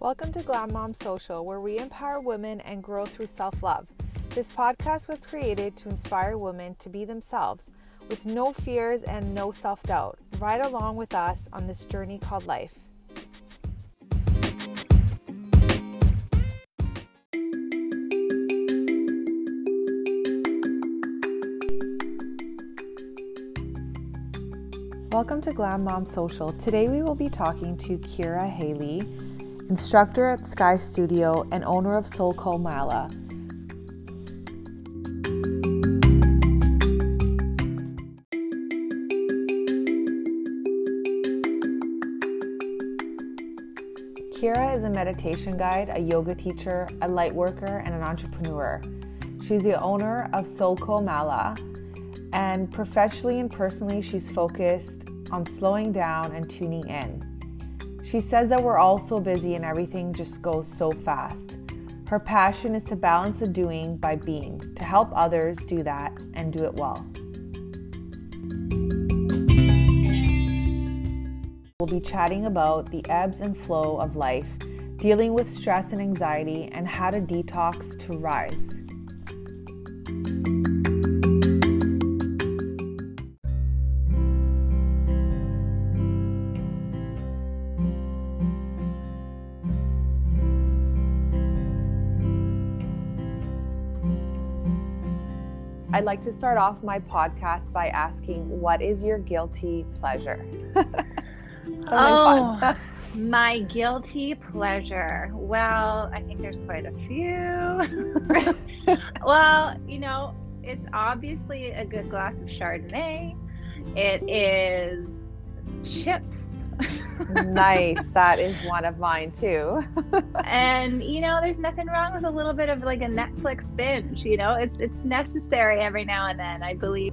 Welcome to Glam Mom Social, where we empower women and grow through self-love. This podcast was created to inspire women to be themselves with no fears and no self-doubt. Ride along with us on this journey called life. Welcome to Glam Mom Social. Today we will be talking to Kira Haley, instructor at Sky Studio and owner of Soulco Mala. Kira is a meditation guide, a yoga teacher, a light worker, and an entrepreneur. She's the owner of Soulco Mala, and professionally and personally, she's focused on slowing down and tuning in. She says that we're all so busy and everything just goes so fast. Her passion is to balance the doing by being, to help others do that and do it well. We'll be chatting about the ebbs and flow of life, dealing with stress and anxiety, and how to detox to rise. I'd like to start off my podcast by asking, what is your guilty pleasure? My guilty pleasure. Well, I think there's quite a few. Well, it's obviously a good glass of Chardonnay. It is chips. Nice. That is one of mine too. And there's nothing wrong with a little bit of like a Netflix binge. It's necessary every now and then, I believe.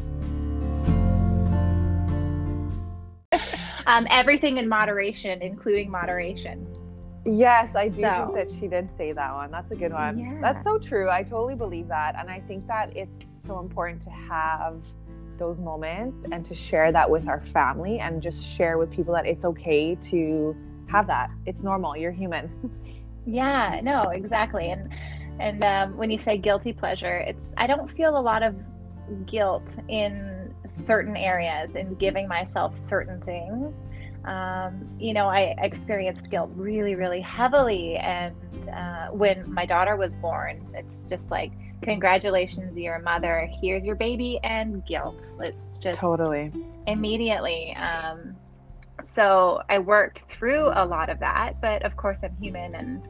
Everything in moderation, including moderation. Yes, I do think that she did say that one. That's a good one. Yeah. That's so true. I totally believe that. And I think that it's so important to have those moments and to share that with our family and just share with people that it's okay to have that. It's normal. You're human. Yeah, no, exactly. And when you say guilty pleasure, I don't feel a lot of guilt in certain areas in giving myself certain things. I experienced guilt really, really heavily. And when my daughter was born, it's just like, congratulations, you're a mother. Here's your baby, and guilt. It's just totally immediately. So I worked through a lot of that, but of course I'm human and,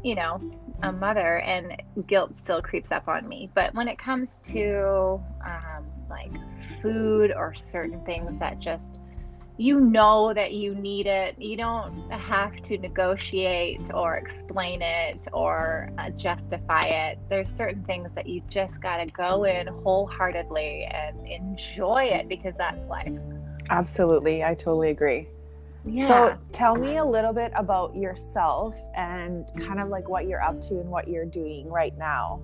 a mother, and guilt still creeps up on me. But when it comes to like food or certain things that just, that you need it, you don't have to negotiate or explain it or justify it. There's certain things that you just got to go in wholeheartedly and enjoy it, because that's life. Absolutely. I totally agree. Yeah. So tell me a little bit about yourself and kind of like what you're up to and what you're doing right now.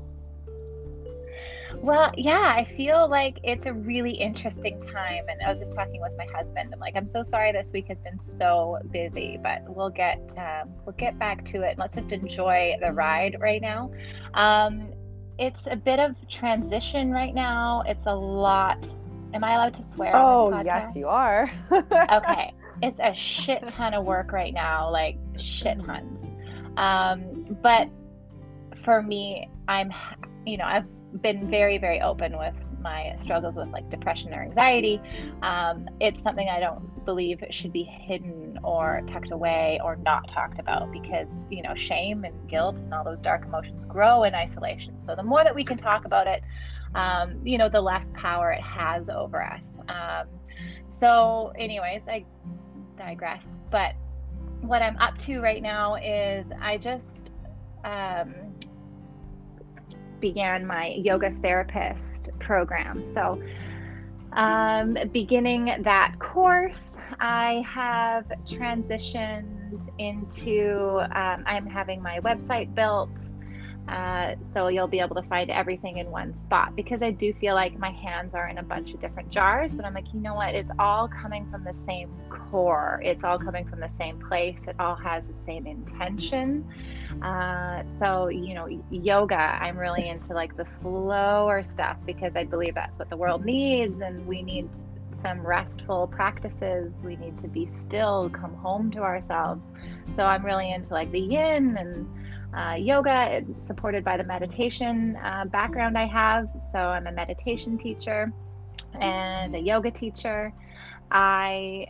Well, yeah, I feel like it's a really interesting time. And I was just talking with my husband. I'm like, I'm so sorry this week has been so busy, but we'll get back to it. Let's just enjoy the ride right now. It's a bit of transition right now. It's a lot. Am I allowed to swear on this podcast? Yes, you are. Okay. It's a shit ton of work right now, like shit tons. But for me, I've been very, very open with my struggles with like depression or anxiety. It's something I don't believe should be hidden or tucked away or not talked about, because, shame and guilt and all those dark emotions grow in isolation. So the more that we can talk about it, the less power it has over us. So anyways, I digress. But what I'm up to right now is I just began my yoga therapist program. So beginning that course, I have transitioned into I'm having my website built. So you'll be able to find everything in one spot, because I do feel like my hands are in a bunch of different jars, but I'm like, you know what? It's all coming from the same core. It's all coming from the same place. It all has the same intention. So, yoga, I'm really into like the slower stuff, because I believe that's what the world needs. And we need some restful practices. We need to be still, come home to ourselves. So I'm really into like the yin and yoga, supported by the meditation background I have. So I'm a meditation teacher and a yoga teacher. I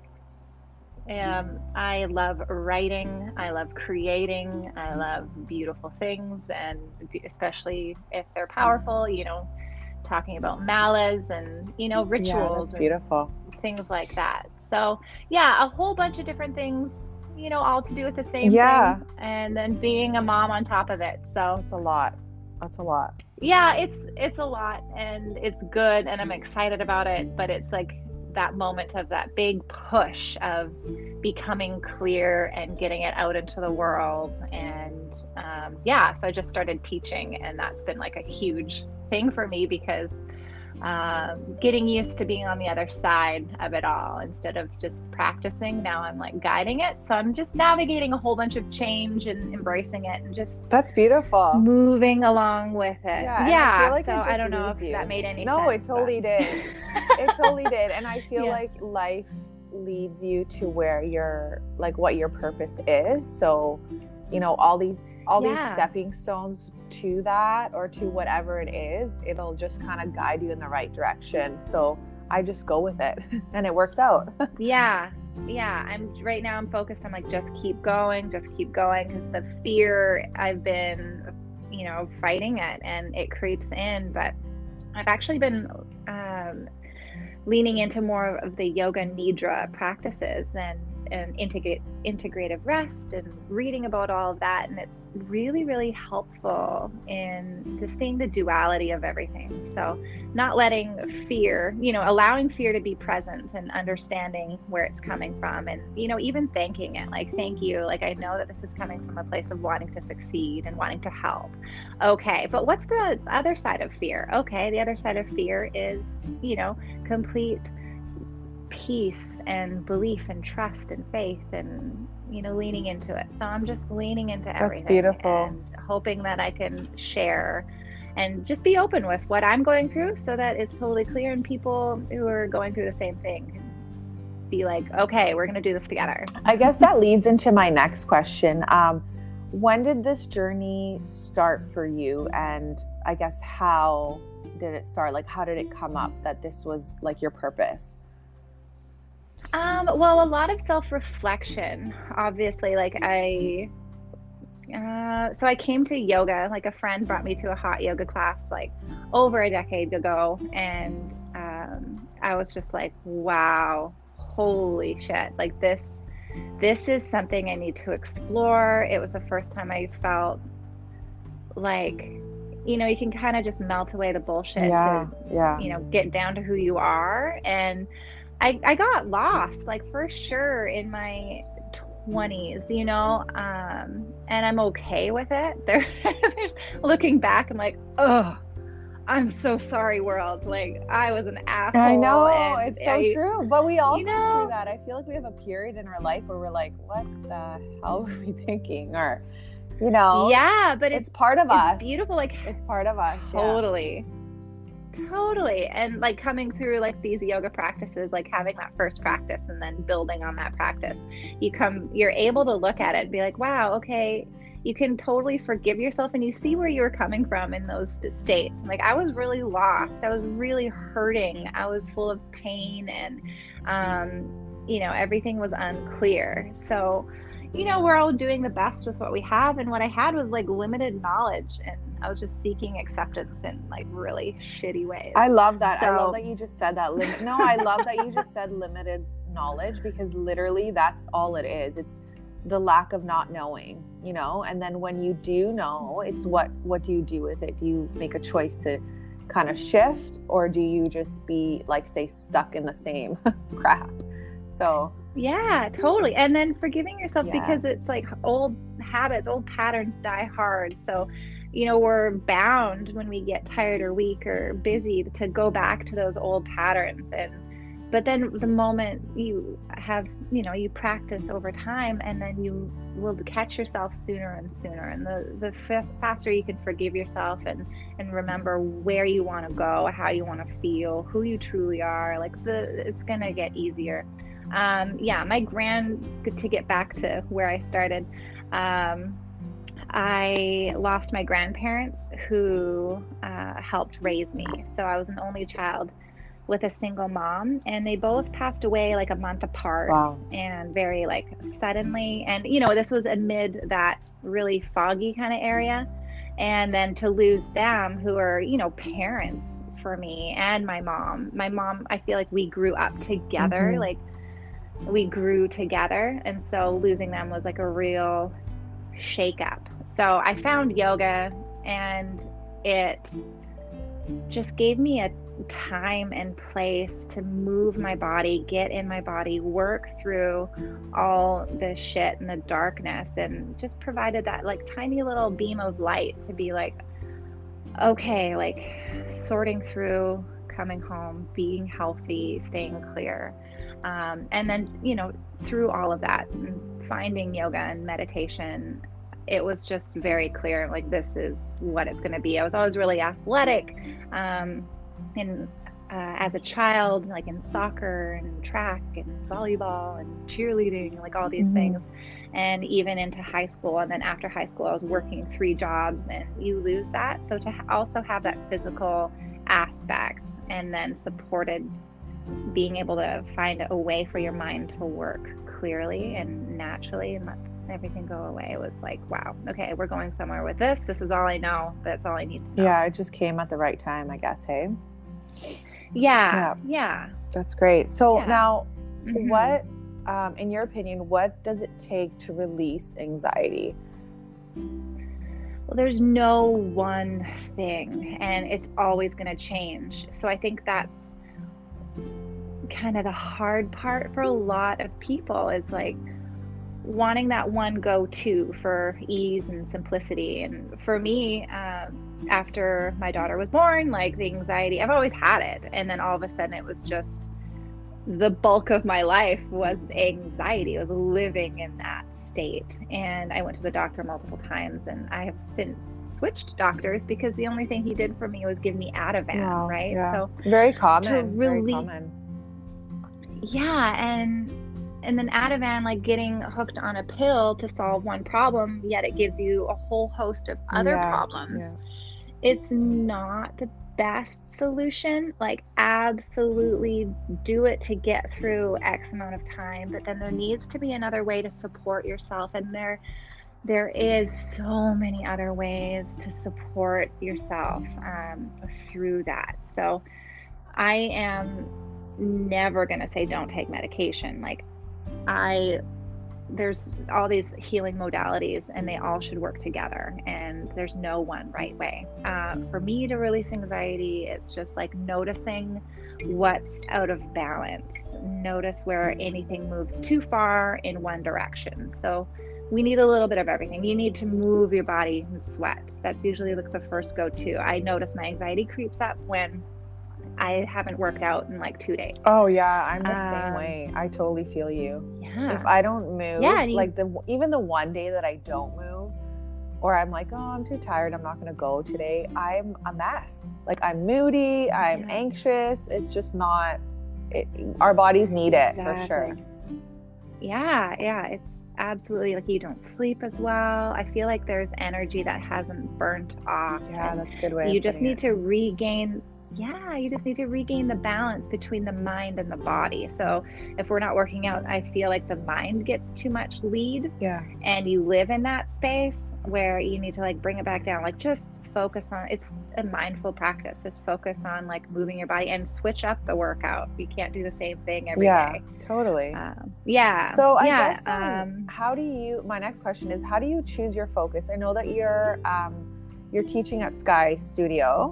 love writing. I love creating. I love beautiful things, and especially if they're powerful, talking about malas and, rituals. Yeah, that's beautiful. And things like that. So yeah, a whole bunch of different things, all to do with the same thing. And then being a mom on top of it. So it's a lot. That's a lot. Yeah, it's a lot, and it's good, and I'm excited about it, but it's like that moment of that big push of becoming clear and getting it out into the world. And so I just started teaching, and that's been like a huge thing for me, because getting used to being on the other side of it all instead of just practicing. Now I'm like guiding it. So I'm just navigating a whole bunch of change and embracing it, and just that's beautiful, moving along with it. I feel like so I don't know if that made any sense. No, it totally did. It totally did. And I feel like life leads you to where you're like what your purpose is. So all these stepping stones to that, or to whatever it is, it'll just kind of guide you in the right direction. So I just go with it and it works out. I'm focused on like just keep going, because the fear, I've been fighting it, and it creeps in. But I've actually been leaning into more of the yoga nidra practices and integrative rest, and reading about all of that. And it's really, really helpful in just seeing the duality of everything. So not letting fear, allowing fear to be present, and understanding where it's coming from, and, even thanking it. Like, thank you. Like, I know that this is coming from a place of wanting to succeed and wanting to help. Okay. But what's the other side of fear? Okay. The other side of fear is, complete peace and belief and trust and faith, and leaning into it. So I'm just leaning into everything. That's beautiful. And hoping that I can share and just be open with what I'm going through, so that it's totally clear, and people who are going through the same thing can be like, okay, we're going to do this together. I guess that leads into my next question. When did this journey start for you? And I guess how did it start? Like, how did it come up that this was like your purpose? Well, a lot of self-reflection, obviously. Like so I came to yoga, like a friend brought me to a hot yoga class like over a decade ago. And, I was just like, wow, holy shit. Like this is something I need to explore. It was the first time I felt like, you can kind of just melt away the bullshit to get down to who you are. And I got lost, like, for sure, in my 20s, and I'm okay with it. There's looking back, I'm like, oh, I'm so sorry, world. Like, I was an asshole. I know, it's so true. But we all go through that. I feel like we have a period in our life where we're like, what the hell were we thinking? Or, yeah, but it's part of us. It's beautiful. Like, it's part of us. Totally. Totally. And like coming through like these yoga practices, like having that first practice and then building on that practice, you're able to look at it and be like, wow, okay, you can totally forgive yourself, and you see where you were coming from in those states. Like, I was really lost. I was really hurting. I was full of pain, and, everything was unclear. So, we're all doing the best with what we have. And what I had was like limited knowledge, and I was just seeking acceptance in like really shitty ways. I love that. I love that you just said that. I love that you just said limited knowledge, because literally that's all it is. It's the lack of not knowing, and then when you do know, it's what do you do with it? Do you make a choice to kind of shift, or do you just be like, say, stuck in the same crap? So yeah, totally. And then forgiving yourself, because it's like old habits, old patterns die hard. So, we're bound when we get tired or weak or busy to go back to those old patterns. But then the moment you have, you practice over time, and then you will catch yourself sooner and sooner. And the faster you can forgive yourself and remember where you want to go, how you want to feel, who you truly are, it's going to get easier. To get back to where I started, I lost my grandparents who helped raise me. So I was an only child with a single mom, and they both passed away like a month apart. Wow. And very suddenly. And this was amid that really foggy kind of area. And then to lose them, who are, parents for me and my mom, I feel like we grew up together. Mm-hmm. We grew together. And so losing them was like a real shake up. So I found yoga, and it just gave me a time and place to move my body, get in my body, work through all the shit and the darkness, and just provided that tiny little beam of light to be okay, sorting through, coming home, being healthy, staying clear. And then, through all of that, finding yoga and meditation, it was just very clear, this is what it's going to be. I was always really athletic, as a child, in soccer and track and volleyball and cheerleading, all these things. And even into high school. And then after high school, I was working 3 jobs, and you lose that. So to also have that physical aspect, and then supported being able to find a way for your mind to work clearly and naturally and let everything go away, it was wow, okay, we're going somewhere with this. This is all I know. That's all I need to know. Yeah, it just came at the right time, I guess. Hey. Yeah. That's great. So now, Mm-hmm. what, in your opinion, what does it take to release anxiety? Well, there's no one thing, and it's always going to change. So I think that's kind of the hard part for a lot of people, is wanting that one go-to for ease and simplicity. And for me, after my daughter was born, the anxiety, I've always had it. And then all of a sudden it was just the bulk of my life was anxiety. I was living in that state. And I went to the doctor multiple times, and I have since switched doctors because the only thing he did for me was give me Ativan, right? Yeah. So very common. Very common. Yeah, and then Ativan, getting hooked on a pill to solve one problem, yet it gives you a whole host of other problems. Yeah. It's not the best solution. Absolutely do it to get through X amount of time, but then there needs to be another way to support yourself. And there is so many other ways to support yourself through that. So I am never going to say don't take medication. There's all these healing modalities, and they all should work together, and there's no one right way. For me to release anxiety, it's just noticing what's out of balance. Notice where anything moves too far in one direction. So we need a little bit of everything. You need to move your body and sweat. That's usually the first go-to. I notice my anxiety creeps up when I haven't worked out in 2 days. Oh yeah, I'm the same way. I totally feel you. Yeah. If I don't move, Yeah, even the one day that I don't move, or I'm oh, I'm too tired, I'm not going to go today, I'm a mess. I'm moody, I'm anxious. It's just not. Our bodies need it for sure. Yeah, it's absolutely you don't sleep as well. I feel there's energy that hasn't burnt off. Yeah, that's a good way. You just need to regain. Yeah, you just need to regain the balance between the mind and the body. So if we're not working out, I feel the mind gets too much lead. Yeah. And you live in that space where you need to bring it back down. Just focus on, it's a mindful practice. Just focus on moving your body and switch up the workout. You can't do the same thing every day. Yeah, totally. So I guess, my next question is, how do you choose your focus? I know that you're teaching at Sky Studio.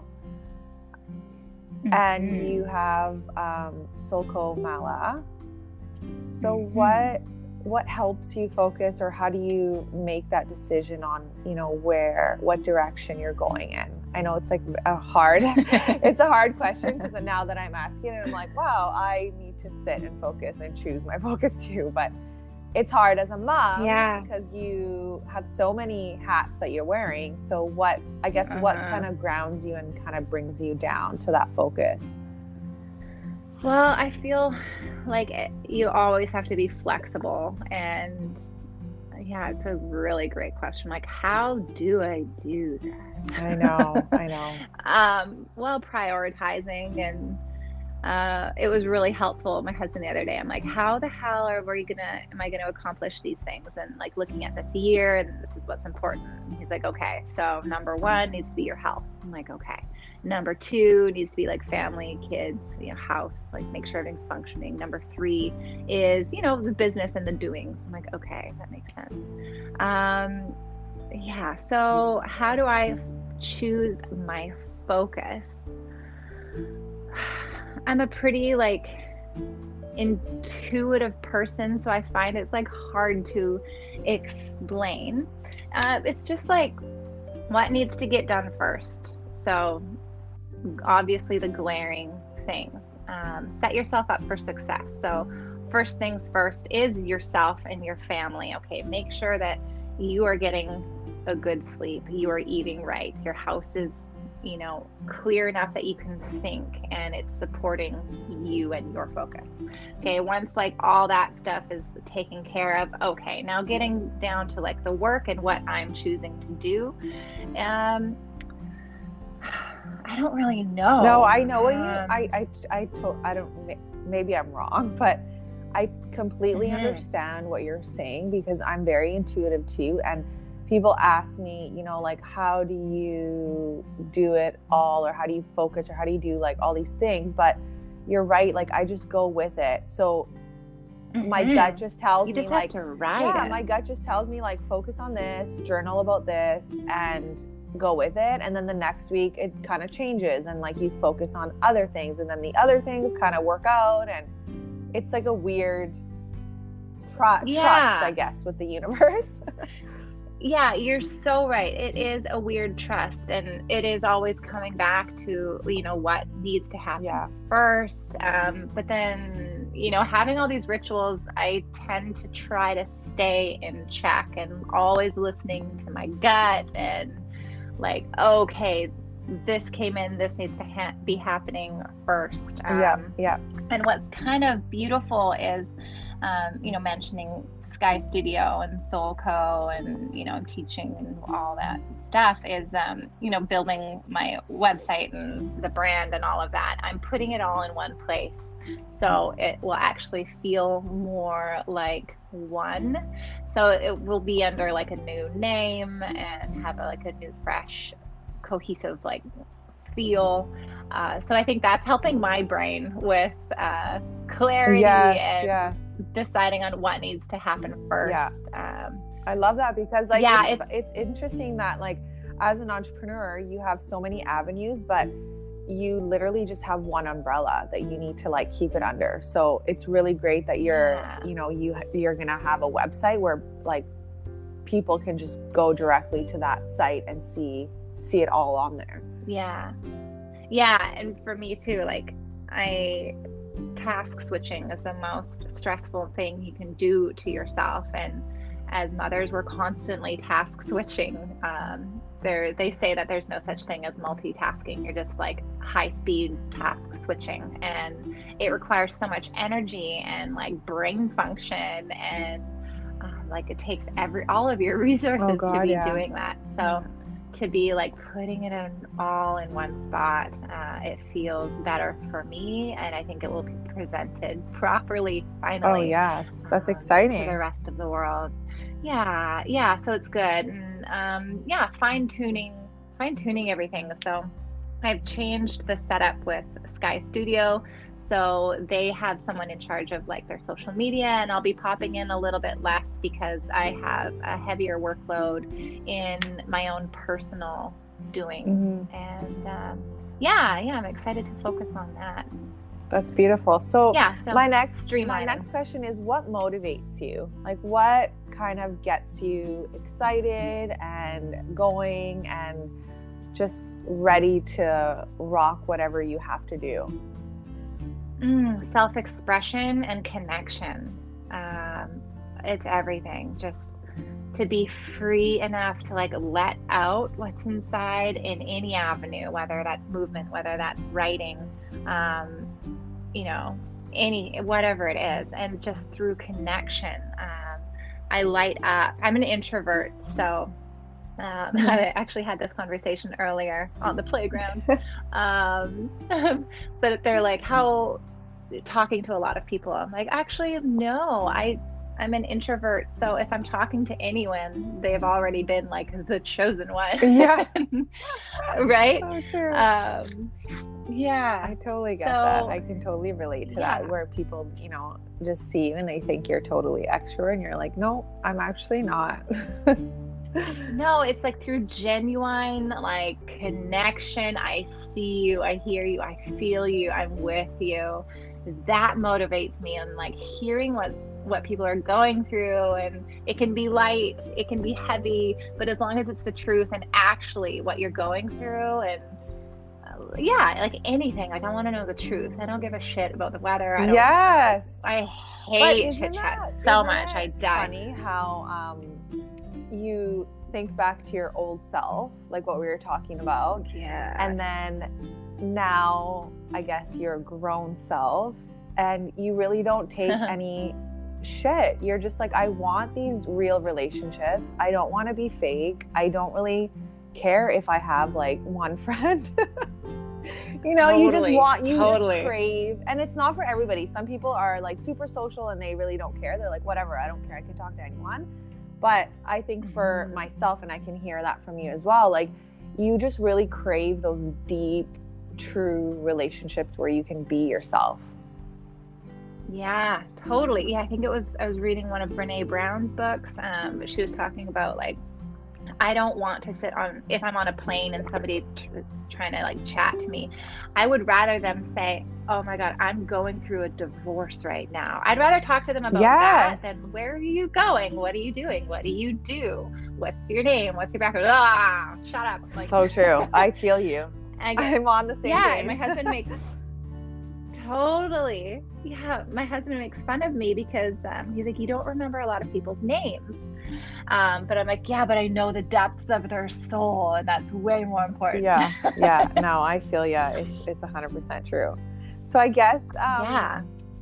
And you have Soulco Mala. So what helps you focus, or how do you make that decision on, you know, what direction you're going in? I know it's like it's a hard question, because now that I'm asking it, I'm like, wow, I need to sit and focus and choose my focus too. But it's hard as a mom, because you have so many hats that you're wearing. So what kind of grounds you and kind of brings you down to that focus? Well, I feel like you always have to be flexible, and yeah, it's a really great question. Like, how do I do that? I know. Well, prioritizing, and it was really helpful. My husband the other day, I'm like, how the hell am I gonna accomplish these things? And like looking at this year, and this is what's important. And he's like, okay, so number 1 needs to be your health. I'm like, okay. Number 2 needs to be like family, kids, you know, house, like make sure everything's functioning. Number 3 is, you know, the business and the doings. I'm like, okay, that makes sense. Yeah. So how do I choose my focus? I'm a pretty like intuitive person, so I find it's like hard to explain. It's just like what needs to get done first. So obviously the glaring things. Set yourself up for success. So first things first is yourself and your family. Okay, make sure that you are getting a good sleep, you are eating right, your house is, you know, clear enough that you can think, and it's supporting you and your focus. Okay, once like all that stuff is taken care of, okay, now getting down to like the work and what I'm choosing to do. I don't really know. No, I know what I don't, maybe I'm wrong, but I completely understand what you're saying, because I'm very intuitive too. And people ask me, you know, like, how do you do it all, or how do you focus, or how do you do like all these things? But you're right. Like, I just go with it. So my gut just tells me, like, my gut just tells me, like, focus on this, journal about this, and go with it. And then the next week it kind of changes, and like you focus on other things, and then the other things kind of work out, and it's like a weird trust, I guess, with the universe. Yeah, you're so right. It is a weird trust, and it is always coming back to, you know, what needs to happen first. But then, you know, having all these rituals, I tend to try to stay in check, and always listening to my gut, and like, okay, this came in, this needs to be happening first. And what's kind of beautiful is, you know, mentioning Sky Studio and Soul Co, and, you know, teaching and all that stuff is, you know, building my website and the brand and all of that. I'm putting it all in one place, so it will actually feel more like one. So it will be under like a new name, and have like a new, fresh, cohesive like feel. So I think that's helping my brain with clarity and deciding on what needs to happen first. I love that, because like it's interesting that, like, as an entrepreneur, you have so many avenues, but you literally just have one umbrella that you need to like keep it under. So it's really great that you're you know, you're gonna have a website where like people can just go directly to that site and see it all on there. And for me too, like, task switching is the most stressful thing you can do to yourself, and as mothers, we're constantly task switching. They say that there's no such thing as multitasking. You're just like high speed task switching, and it requires so much energy and like brain function, and like it takes all of your resources to be doing that. So to be like putting it all in one spot, it feels better for me, and I think it will be presented properly finally. Oh yes, that's exciting. To the rest of the world. So it's good. And fine-tuning everything. So I've changed the setup with Sky Studio, so they have someone in charge of like their social media, and I'll be popping in a little bit less because I have a heavier workload in my own personal doings. And I'm excited to focus on that. That's beautiful. So, yeah, so my next streamlining. question is, what motivates you? Like, what kind of gets you excited and going and just ready to rock whatever you have to do? Self-expression and connection. It's everything. Just to be free enough to like let out what's inside in any avenue, whether that's movement, whether that's writing, you know, whatever it is, and just through connection. I light up. I'm an introvert, so I actually had this conversation earlier on the playground. But they're like, how talking to a lot of people. I'm like, actually, no, I'm an introvert. So if I'm talking to anyone, they've already been like the chosen one. Yeah. Right? So true. Yeah. I totally get that. I can totally relate to that, where people, you know, just see you and they think you're totally extra and you're like, no, I'm actually not. No, it's like through genuine like connection. I see you, I hear you, I feel you, I'm with you. That motivates me, and like hearing what people are going through, and it can be light, it can be heavy, but as long as it's the truth and actually what you're going through, and like anything, like I want to know the truth. I don't give a shit about the weather. I hate chit chat so much. I die. Funny how you think back to your old self, like what we were talking about, and then now I guess you're a grown self and you really don't take any shit. You're just like, I want these real relationships. I don't want to be fake. I don't really care if I have like one friend. You know, you just crave, and it's not for everybody. Some people are like super social and they really don't care. They're like, whatever, I don't care, I can talk to anyone. But I think for myself, and I can hear that from you as well, like you just really crave those deep, true relationships where you can be yourself. Yeah, totally. Yeah, I think I was reading one of Brene Brown's books. She was talking about like, I don't want to sit on, if I'm on a plane and somebody is trying to like chat to me, I would rather them say, oh my God, I'm going through a divorce right now. I'd rather talk to them about that than where are you going? What are you doing? What do you do? What's your name? What's your background? Shut up. Like, so true. I feel you. I'm on the same page. Yeah, my husband makes totally. Yeah, my husband makes fun of me because he's like, you don't remember a lot of people's names. But I'm like, yeah, but I know the depths of their soul, and that's way more important. Yeah. No, I feel it's 100% true. So I guess I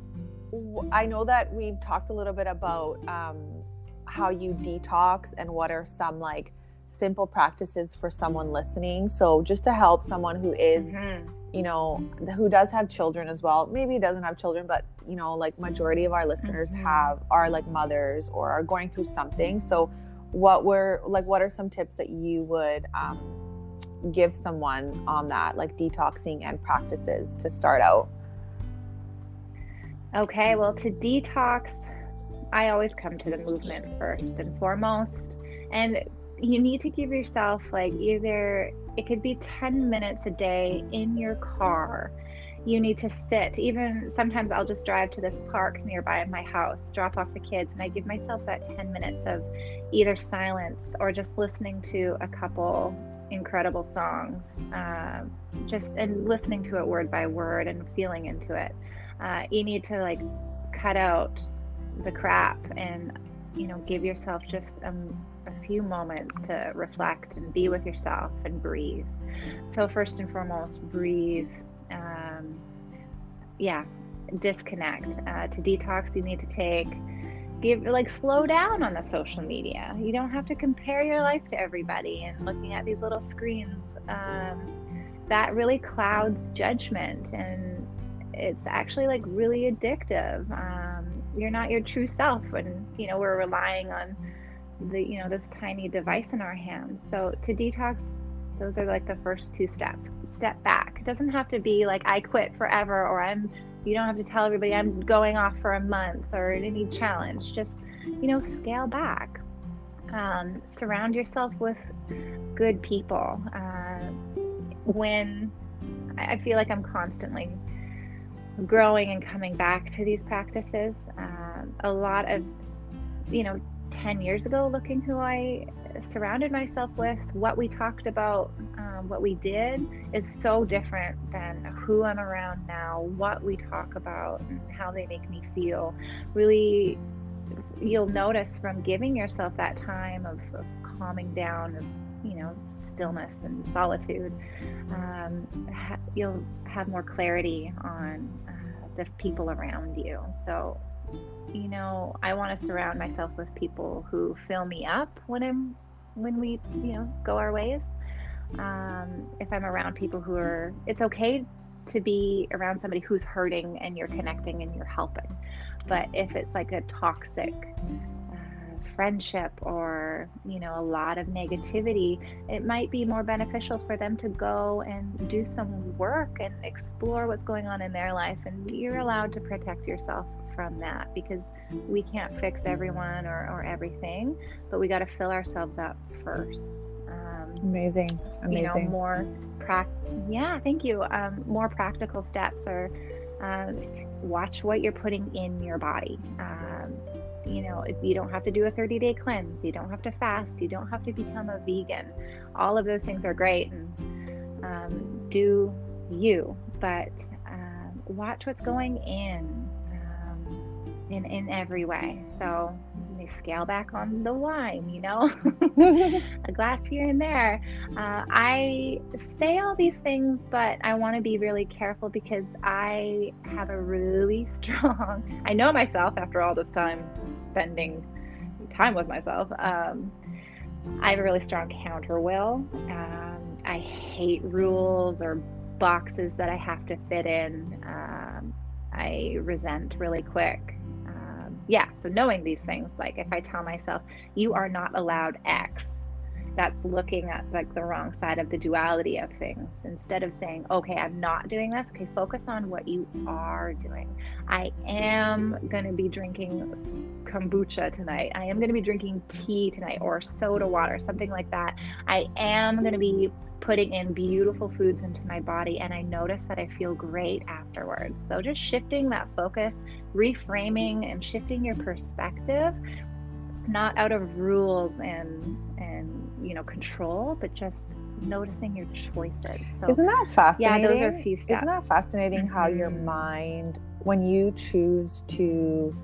know that we've talked a little bit about how you detox and what are some like simple practices for someone listening. So just to help someone who is, you know, who does have children as well, maybe doesn't have children, but you know, like majority of our listeners are like mothers or are going through something. So what are some tips that you would give someone on that, like detoxing and practices to start out? Okay, well, to detox, I always come to the movement first and foremost. And you need to give yourself like either, it could be 10 minutes a day in your car. You need to sit. Even sometimes I'll just drive to this park nearby my house, drop off the kids, and I give myself that 10 minutes of either silence or just listening to a couple incredible songs, and listening to it word by word and feeling into it. You need to like cut out the crap and, you know, give yourself just a few moments to reflect and be with yourself and breathe. So first and foremost, breathe. Disconnect. To detox, you need to slow down on the social media. You don't have to compare your life to everybody and looking at these little screens. That really clouds judgment, and it's actually like really addictive. You're not your true self when, you know, we're relying on this tiny device in our hands. So to detox, those are like the first two steps. Step back. It doesn't have to be like I quit forever, or you don't have to tell everybody I'm going off for a month or any challenge. Just, you know, scale back. Surround yourself with good people. When I feel like I'm constantly growing and coming back to these practices. A lot of, 10 years ago, looking who I surrounded myself with, what we talked about, what we did is so different than who I'm around now, what we talk about and how they make me feel. Really, you'll notice from giving yourself that time of calming down, of, stillness and solitude, you'll have more clarity on the people around you. So, I want to surround myself with people who fill me up when we, go our ways. If I'm around people it's okay to be around somebody who's hurting and you're connecting and you're helping. But if it's like a toxic friendship or, a lot of negativity, it might be more beneficial for them to go and do some work and explore what's going on in their life. And you're allowed to protect yourself from that, because we can't fix everyone or everything, but we got to fill ourselves up first. Amazing. Thank you. More practical steps are watch what you're putting in your body. You don't have to do a 30-day cleanse. You don't have to fast. You don't have to become a vegan. All of those things are great, and do you, but watch what's going in every way. So they scale back on the wine, a glass here and there. I say all these things, but I want to be really careful, because I have a really strong, I know myself after all this time spending time with myself. I have a really strong counter will. I hate rules or boxes that I have to fit in. I resent really quick. So knowing these things, like if I tell myself you are not allowed X, that's looking at like the wrong side of the duality of things. Instead of saying, okay, I'm not doing this, okay, focus on what you are doing. I am going to be drinking kombucha tonight. I am going to be drinking tea tonight, or soda water, something like that. I am going to be putting in beautiful foods into my body, and I notice that I feel great afterwards. So just shifting that focus, reframing and shifting your perspective, not out of rules and control, but just noticing your choices. So, isn't that fascinating? Yeah, those are a few steps. Isn't that fascinating how your mind, when you choose to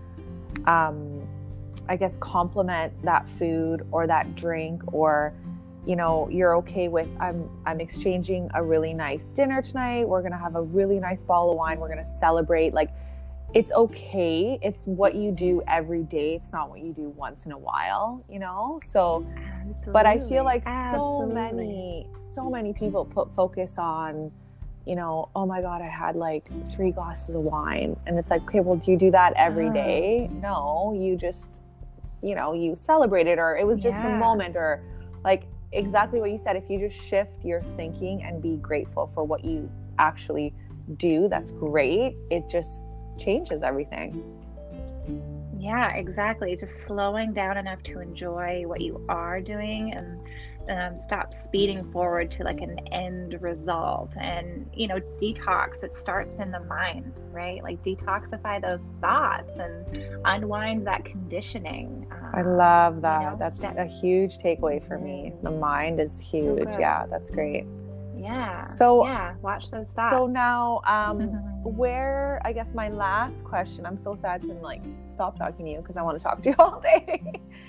complement that food or that drink, or you're okay with, I'm exchanging a really nice dinner tonight, we're gonna have a really nice bottle of wine, we're gonna celebrate, like, it's okay. It's what you do every day. It's not what you do once in a while, so absolutely. But I feel like so many people put focus on, oh my God, I had like 3 glasses of wine, and it's like, okay, well, do you do that every day? No, you just you celebrate it, or it was just the moment, or like exactly what you said. If you just shift your thinking and be grateful for what you actually do, that's great. It just changes everything. Yeah, exactly. Just slowing down enough to enjoy what you are doing, and stop speeding forward to like an end result. And detox, it starts in the mind, right? Like detoxify those thoughts and unwind that conditioning. I love that. That's a huge takeaway for me. The mind is huge. Yeah, that's great. Yeah. So watch those thoughts. So now, where, I guess my last question, I'm so sad to stop talking to you, because I want to talk to you all day.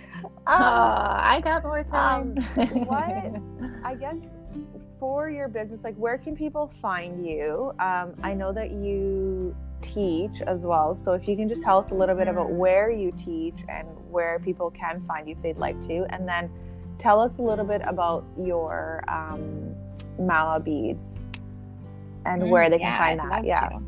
I got more time. What, I guess, for your business, like, where can people find you? I know that you teach as well, so if you can just tell us a little bit about where you teach and where people can find you if they'd like to, and then tell us a little bit about your Mala beads and where they can find that.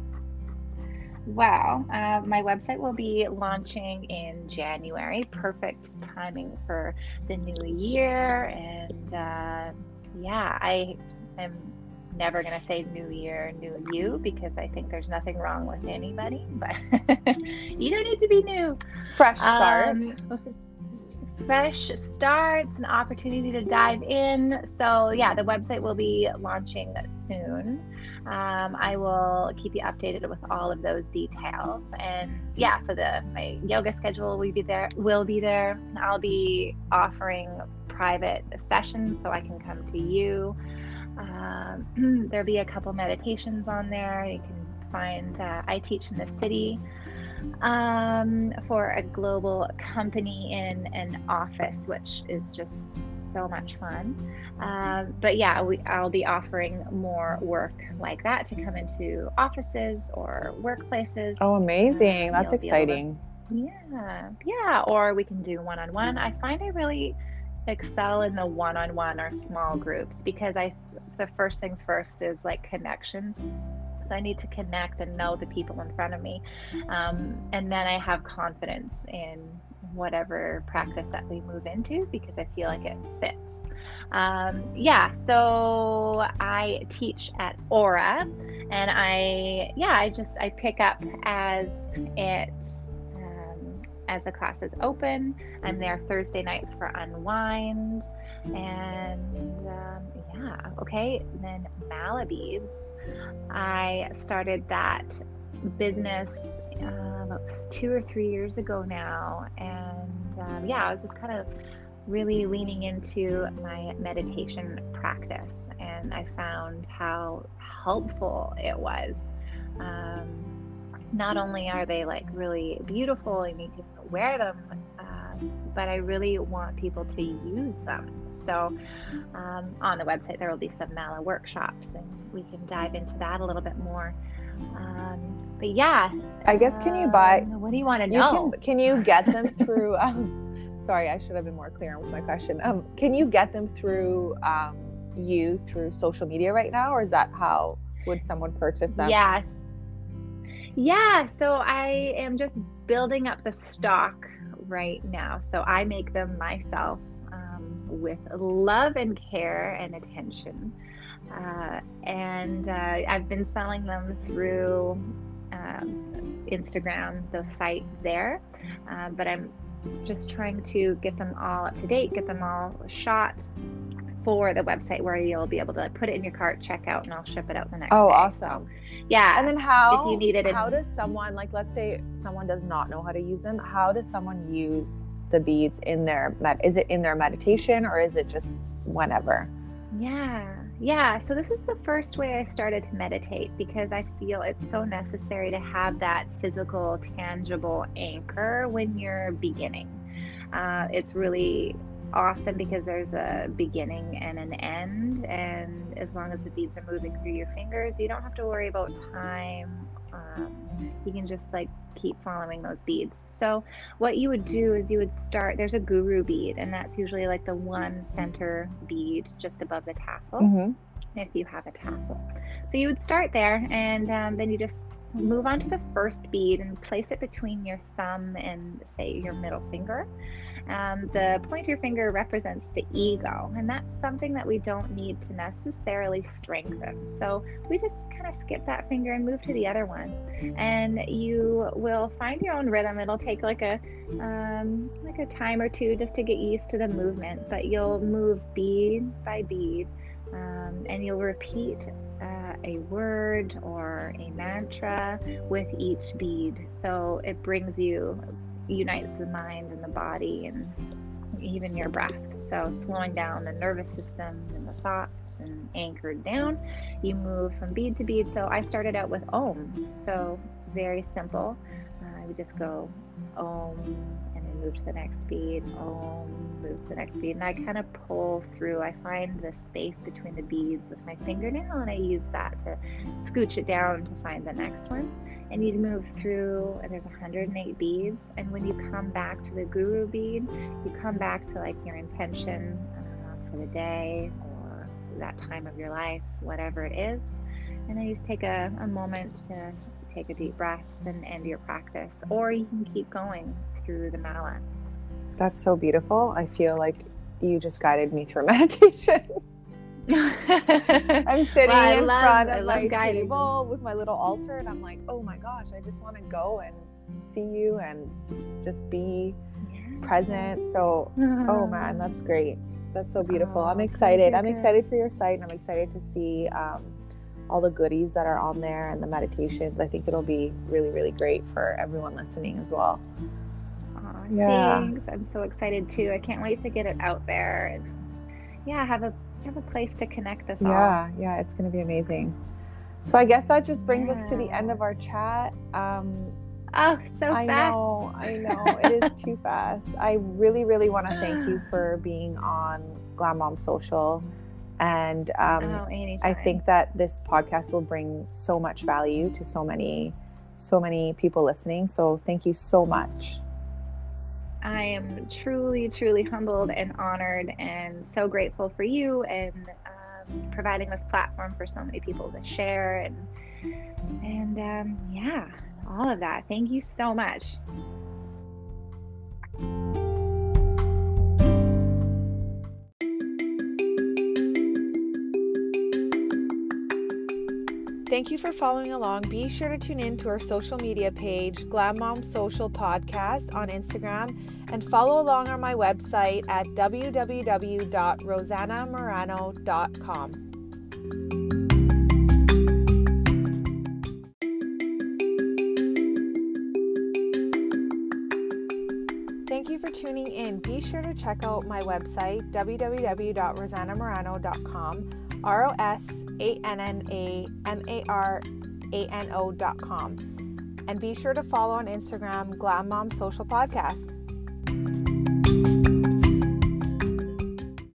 Wow. My website will be launching in January. Perfect timing for the new year. And I am never going to say new year, new you, because I think there's nothing wrong with anybody, but you don't need to be new. Fresh start. Fresh starts, an opportunity to dive in. So the website will be launching soon. I will keep you updated with all of those details. And yeah, so my yoga schedule will be there. I'll be offering private sessions so I can come to you. There'll be a couple meditations on there. You can find, I teach in the city for a global company in an office, which is just so much fun. But yeah, I'll be offering more work like that to come into offices or workplaces. Oh, amazing. That's exciting. Yeah. Or we can do one-on-one. I find I really excel in the one-on-one or small groups because the first things first is like connection. So I need to connect and know the people in front of me. And then I have confidence in whatever practice that we move into because I feel like it fits. So I teach at Aura, and I pick up as the classes open. I'm there Thursday nights for Unwind, and okay. And then Mala Beads, I started that business about 2 or 3 years ago now, and I was just kind of really leaning into my meditation practice, and I found how helpful it was. Not only are they like really beautiful and you can wear them, but I really want people to use them. So on the website there will be some Mala workshops, and we can dive into that a little bit more. But yeah, I guess can you buy? What do you want to know? Can you get them through? Sorry, I should have been more clear with my question. Can you get them through through social media right now, or is that how would someone purchase them? Yes. Yeah, so I am just building up the stock right now. So I make them myself with love and care and attention. And I've been selling them through Instagram, the site there. But I'm just trying to get them all up to date, get them all shot for the website where you'll be able to put it in your cart, check out, and I'll ship it out the next day. Awesome. So, yeah. And then if you need it how does someone, like, let's say someone does not know how to use them, how does someone use the beads in their is it in their meditation, or is it just whenever? Yeah. So this is the first way I started to meditate because I feel it's so necessary to have that physical, tangible anchor when you're beginning. It's really awesome because there's a beginning and an end, and as long as the beads are moving through your fingers, you don't have to worry about time. You can just like keep following those beads. So what you would do is you would start, there's a guru bead, and that's usually like the one center bead just above the tassel, if you have a tassel. So you would start there, and then you just move on to the first bead and place it between your thumb and say your middle finger. The pointer finger represents the ego, and that's something that we don't need to necessarily strengthen. So we just kind of skip that finger and move to the other one, and you will find your own rhythm. It'll take like a time or two just to get used to the movement, but you'll move bead by bead, and you'll repeat a word or a mantra with each bead. So it unites the mind and the body and even your breath. So slowing down the nervous system and the thoughts and anchored down, you move from bead to bead. So I started out with Om. So very simple. We just go Om and then move to the next bead, Om, move to the next bead. And I kind of pull through. I find the space between the beads with my fingernail, and I use that to scooch it down to find the next one. And you move through, and there's 108 beads. And when you come back to the guru bead, you come back to like your intention for the day or that time of your life, whatever it is. And then you just take a moment to take a deep breath and end your practice. Or you can keep going through the mala. That's so beautiful. I feel like you just guided me through meditation. I'm sitting in front of my table with my little altar, and I'm like, oh my gosh, I just want to go and see you and just be present. So, oh man, that's great. That's so beautiful. I'm excited. I'm excited for your site, and I'm excited to see all the goodies that are on there and the meditations. I think it'll be really, really great for everyone listening as well. Thanks. I'm so excited too. I can't wait to get it out there and have a place to connect us all. Yeah, it's going to be amazing. So I guess that just brings us to the end of our chat. Oh, so fast. I know. It is too fast. I really, really want to thank you for being on Glam Mom Social. And I think that this podcast will bring so much value to so many people listening. So thank you so much. I am truly, truly humbled and honored and so grateful for you and providing this platform for so many people to share and all of that. Thank you so much. Thank you for following along. Be sure to tune in to our social media page, Glam Mom Social Podcast on Instagram, and follow along on my website at www.rosannamorano.com. Thank you for tuning in. Be sure to check out my website, www.rosannamorano.com, ROSANNAMARANO.com. And be sure to follow on Instagram, Glam Mom Social Podcast.